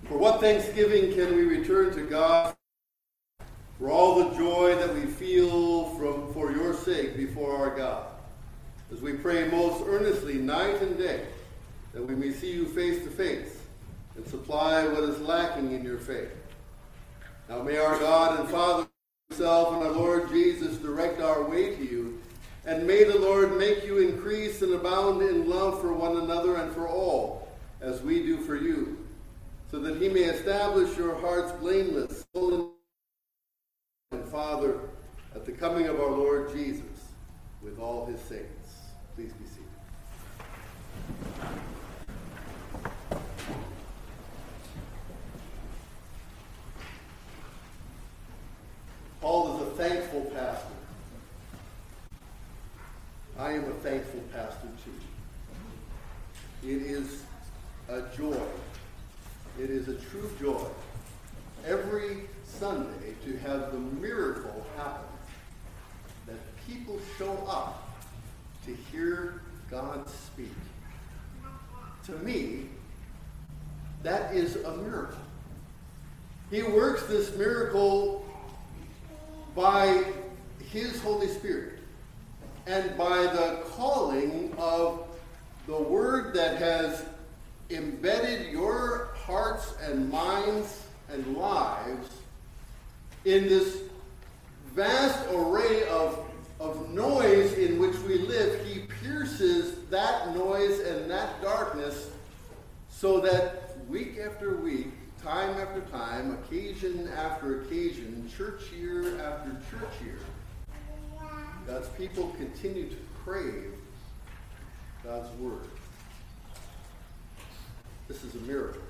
For what thanksgiving can we return to God for all the joy that we feel for your sake before our God, as we pray most earnestly night and day that we may see you face to face and supply what is lacking in your faith. Now may our God and Father himself and our Lord Jesus direct our way to you, and may the Lord make you increase and abound in love for one another and for all, as we do for you, so that he may establish your hearts blameless, full and Father, at the coming of our Lord Jesus with all his saints. Please be seated. Paul is a thankful pastor. I am a thankful pastor too. It is a joy. It is a true joy every Sunday to have the miracle happen that people show up to hear God speak. To me, that is a miracle. He works this miracle by his Holy Spirit and by the calling of the word that has embedded your hearts and minds and lives in this vast array of noise in which we live. He pierces that noise and that darkness so that week after week, time after time, occasion after occasion, church year after church year, God's people continue to crave God's word. This is a miracle.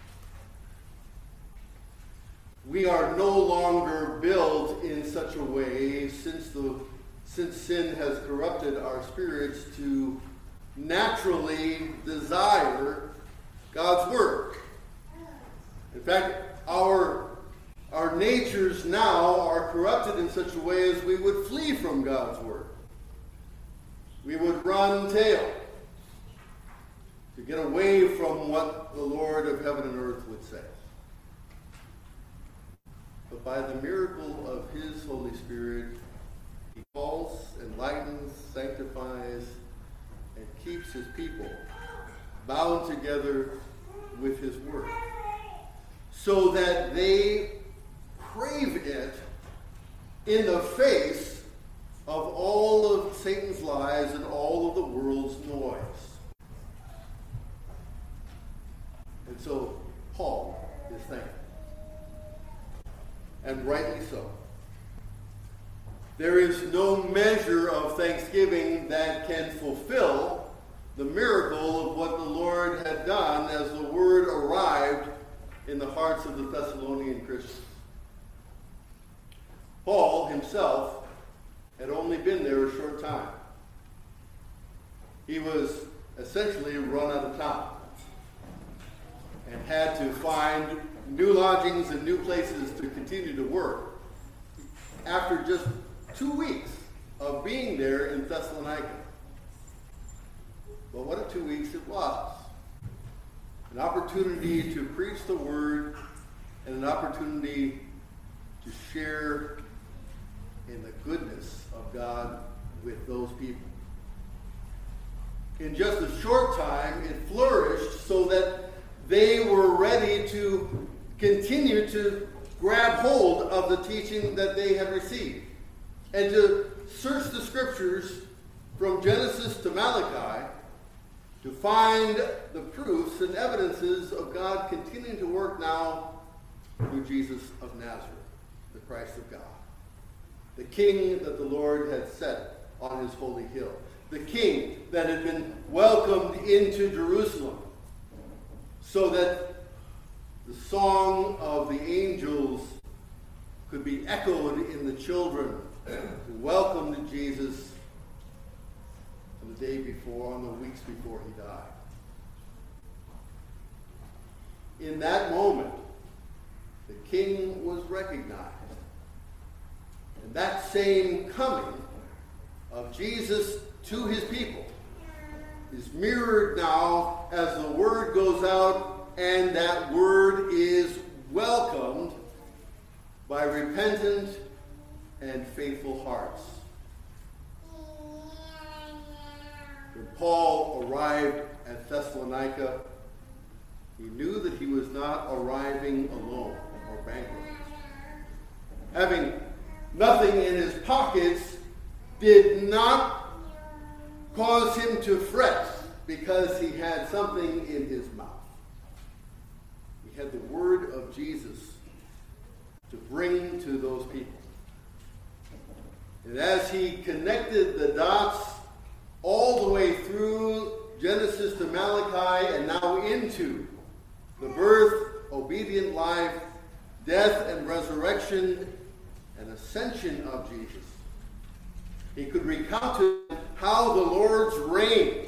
We are no longer built in such a way, since sin has corrupted our spirits, to naturally desire God's word. In fact, our natures now are corrupted in such a way as we would flee from God's word. We would run tail to get away from what the Lord of heaven and earth would say. But by the miracle of his Holy Spirit, he calls, enlightens, sanctifies, and keeps his people bound together with his word, so that they crave it in the face of all of Satan's lies and all of the world's noise. And so Paul is thankful. And rightly so. There is no measure of thanksgiving that can fulfill the miracle of what the Lord had done as the word arrived in the hearts of the Thessalonian Christians. Paul himself had only been there a short time. He was essentially run out of town and had to find new lodgings and new places to continue to work after just 2 weeks of being there in Thessalonica. But what a 2 weeks it was. An opportunity to preach the word and an opportunity to share in the goodness of God with those people. In just a short time, it flourished so that they were ready to continue to grab hold of the teaching that they had received and to search the scriptures from Genesis to Malachi to find the proofs and evidences of God continuing to work now through Jesus of Nazareth, the Christ of God, the King that the Lord had set on his holy hill, the King that had been welcomed into Jerusalem so that the song of the angels could be echoed in the children who welcomed Jesus on the day before, on the weeks before he died. In that moment, the King was recognized. And that same coming of Jesus to his people is mirrored now as the word goes out and that word is welcomed by repentant and faithful hearts. When Paul arrived at Thessalonica, he knew that he was not arriving alone or bankrupt. Having nothing in his pockets did not cause him to fret because he had something in his mouth. He had the word of Jesus to bring to those people. And as he connected the dots all the way through Genesis to Malachi and now into the birth, obedient life, death and resurrection and ascension of Jesus, he could recount to them how the Lord's reign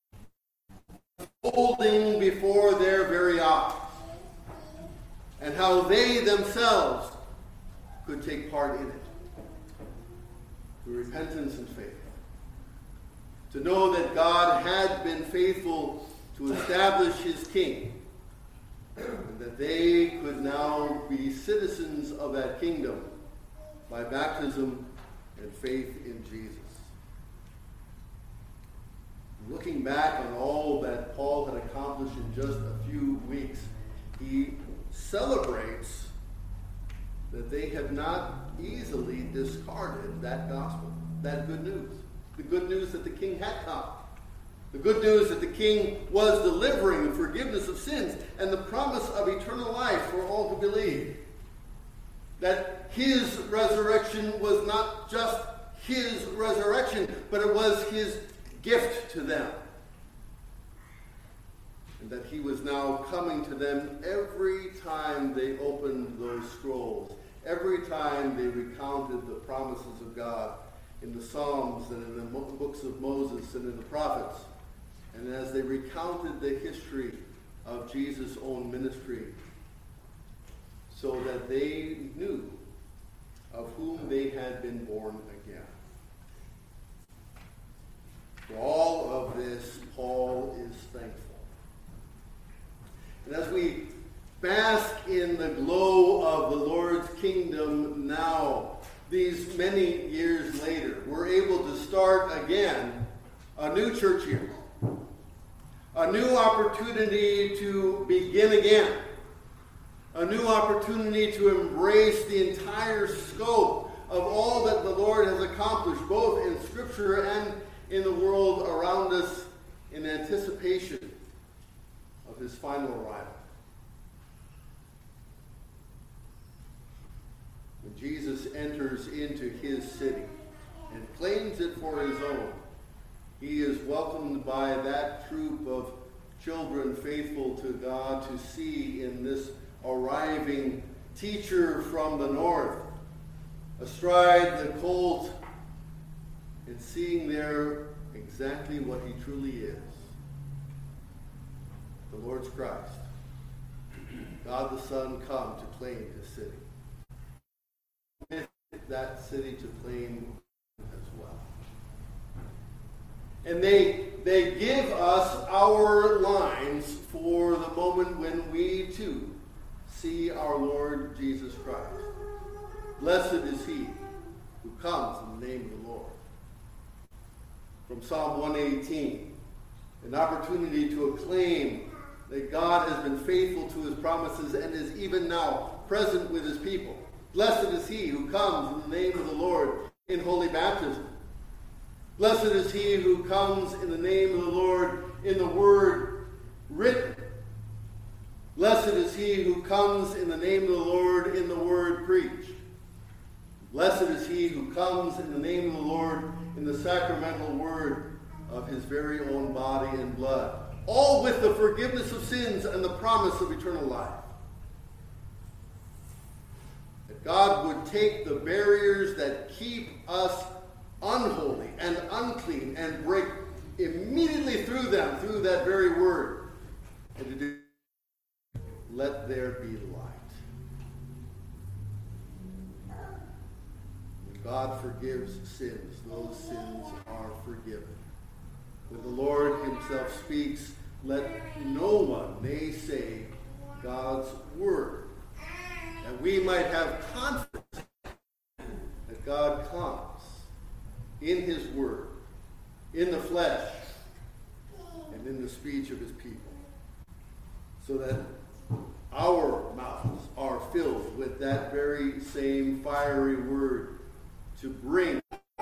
unfolding before their very eyes, and how they themselves could take part in it through repentance and faith. To know that God had been faithful to establish his king, and that they could now be citizens of that kingdom by baptism and faith in Jesus. Looking back on all that Paul had accomplished in just a few weeks, he celebrates that they have not easily discarded that gospel, that good news. The good news that the king had come. The good news that the king was delivering the forgiveness of sins and the promise of eternal life for all who believe. That his resurrection was not just his resurrection, but it was his gift to them. And that he was now coming to them every time they opened those scrolls, every time they recounted the promises of God in the Psalms and in the books of Moses and in the prophets, and as they recounted the history of Jesus' own ministry, so that they knew of whom they had been born again. For all of this, Paul is thankful. And as we bask in the glow of the Lord's kingdom now, these many years later, we're able to start again a new church year. A new opportunity to begin again. A new opportunity to embrace the entire scope of all that the Lord has accomplished, both in Scripture and in the world around us, in anticipation of his final arrival. When Jesus enters into his city and claims it for his own, he is welcomed by that troop of children faithful to God to see in this arriving teacher from the north, astride the colt, and seeing there exactly what he truly is. The Lord's Christ, God the Son, come to claim his city. With that city to claim as well. And they give us our lines for the moment when we too see our Lord Jesus Christ. Blessed is he who comes in the name of the Lord. From Psalm 118, an opportunity to acclaim that God has been faithful to his promises and is even now present with his people. Blessed is he who comes in the name of the Lord in holy baptism. Blessed is he who comes in the name of the Lord in the word written. Blessed is he who comes in the name of the Lord in the word preached. Blessed is he who comes in the name of the Lord in the sacramental word of his very own body and blood, all with the forgiveness of sins and the promise of eternal life. That God would take the barriers that keep us unholy and unclean and break immediately through them, through that very word, and to do, let there be light. When God forgives sins, those sins are forgiven. When the Lord himself speaks let no one naysay God's word, that we might have confidence that God comes in his word, in the flesh, and in the speech of his people, so that our mouths are filled with that very same fiery word to bring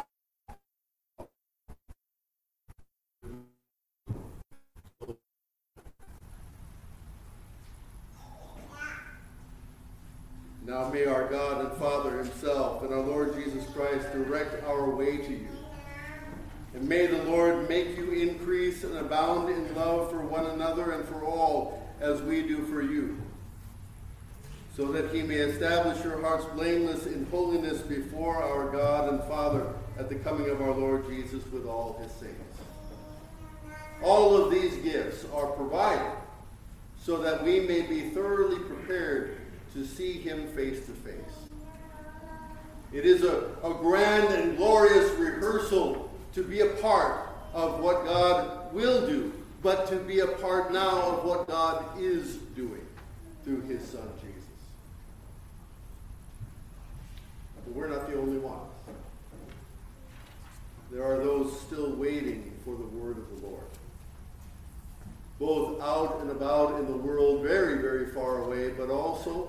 Now may our God and Father himself and our Lord Jesus Christ direct our way to you. And may the Lord make you increase and abound in love for one another and for all, as we do for you, so that he may establish your hearts blameless in holiness before our God and Father at the coming of our Lord Jesus with all his saints. All of these gifts are provided so that we may be thoroughly prepared to see him face to face. It is a grand and glorious rehearsal to be a part of what God will do, but to be a part now of what God is doing through his Son Jesus. But we're not the only ones. There are those still waiting for the word of the Lord, both out and about in the world, very, very far away, but also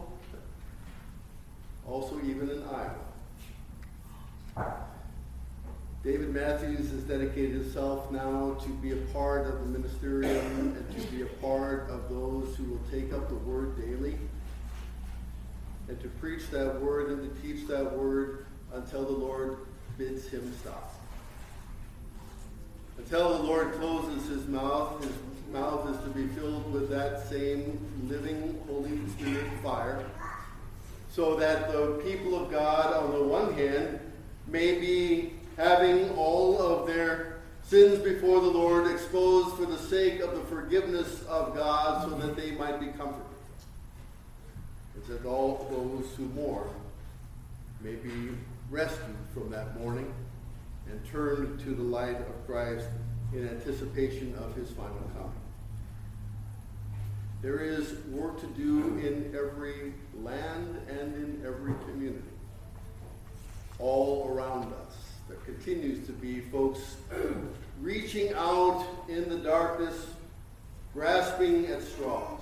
even in Iowa. David Matthews has dedicated himself now to be a part of the ministerium and to be a part of those who will take up the word daily and to preach that word and to teach that word until the Lord bids him stop. Until the Lord closes his mouth is to be filled with that same living Holy Spirit fire, so that the people of God, on the one hand, may be having all of their sins before the Lord exposed for the sake of the forgiveness of God, so that they might be comforted. It's that all those who mourn may be rescued from that mourning and turned to the light of Christ in anticipation of his final coming. There is work to do in every land and in every community, all around us. There continues to be folks reaching out in the darkness, grasping at straws.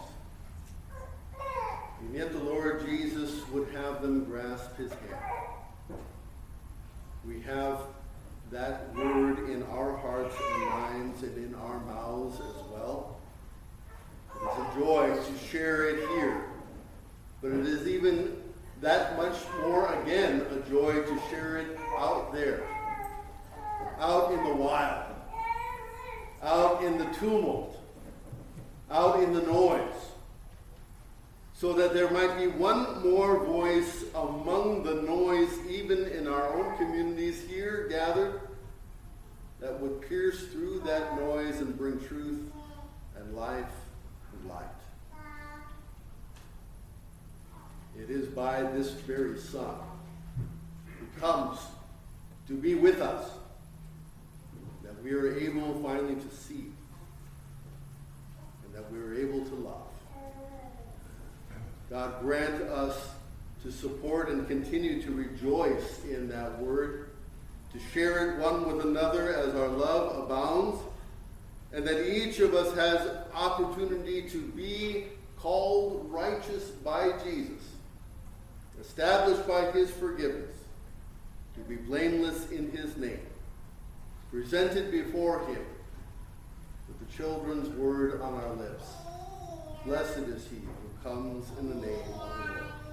And yet the Lord Jesus would have them grasp his hand. We have that word in our hearts and minds and in our mouths as well. It's a joy to share it here. But it is even that much more, again, a joy to share it out there. Out in the wild. Out in the tumult. Out in the noise. So that there might be one more voice among the noise, even in our own communities here gathered, that would pierce through that noise and bring truth and life and light. It is by this very Son who comes to be with us that we are able finally to see and that we are able to love. God grant us to support and continue to rejoice in that word, to share it one with another as our love abounds, and that each of us has opportunity to be called righteous by Jesus, established by his forgiveness, to be blameless in his name, presented before him with the children's word on our lips. Blessed is he who comes in the name of the Lord.